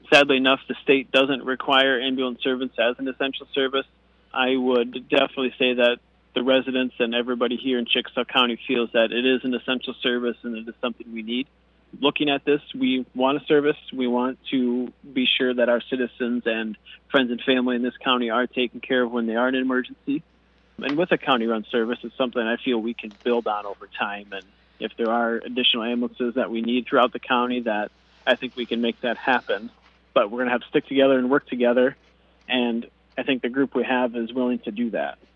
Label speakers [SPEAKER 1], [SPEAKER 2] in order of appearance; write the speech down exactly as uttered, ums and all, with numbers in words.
[SPEAKER 1] sadly enough, the state doesn't require ambulance service as an essential service. I would definitely say that the residents and everybody here in Chickasaw County feels that it is an essential service and it is something we need. Looking at this, we want a service. We want to be sure that our citizens and friends and family in this county are taken care of when they are in an emergency. And with a county-run service, it's something I feel we can build on over time. And if there are additional ambulances that we need throughout the county, that I think we can make that happen. But we're going to have to stick together and work together. And I think the group we have is willing to do that.